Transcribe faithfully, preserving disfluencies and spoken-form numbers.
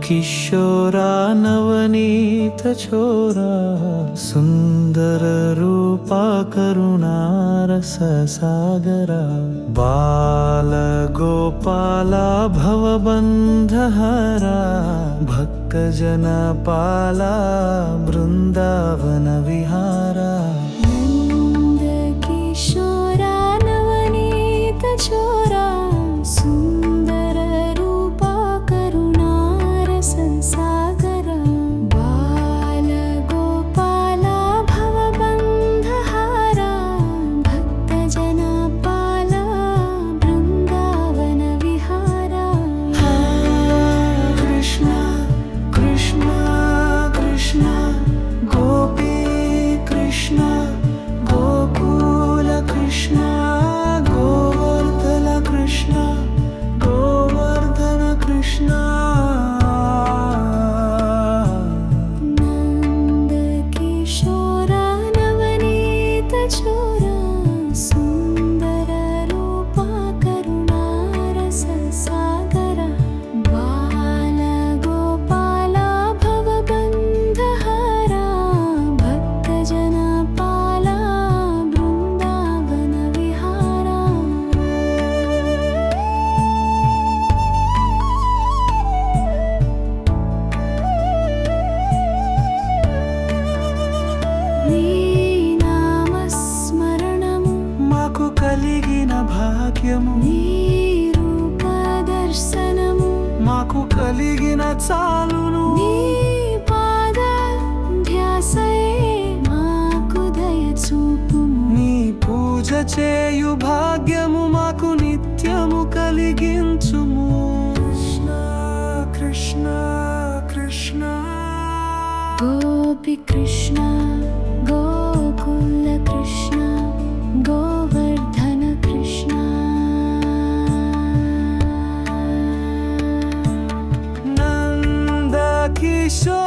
కిశోరా నవనీత చోరా సుందర రూపా కరుణారస సాగరా బాల గోపాల భవబంధహరా భక్తజన పాల బృందావన విహారా నందకిశోరా నవనీత చోరా సుందర రూపా కరుణారస సాగరా బాల గోపాల భవబంధహరా భక్తజన పాల బృందావన విహారా కృష్ణ కృష్ణ కృష్ణ గోపీ కృష్ణ గోకుల కృష్ణ గోవర్ధన కృష్ణ గోవర్ధన కృష్ణ నందకిశోరా నవనీత చోరా సుందర రూపా కరుణారస సాగరా బాల గోపాల భవబంధహరా భక్తజన పాల బృందావన విహారా నీ నామస్మరణము మాకు కలిగిన భాగ్యము నీ రూప దర్శనము మాకు కలిగిన చాలును నీ పాద ధ్యాసయే మాకు దయ చూపుము నీ పూజ చేయు భాగ్యము మాకు నిత్యము కలిగించుము కృష్ణ కృష్ణ కృష్ణ గోపి కృష్ణ గోకుల కృష్ణ గోవర్ధన కృష్ణ నంద కిశోర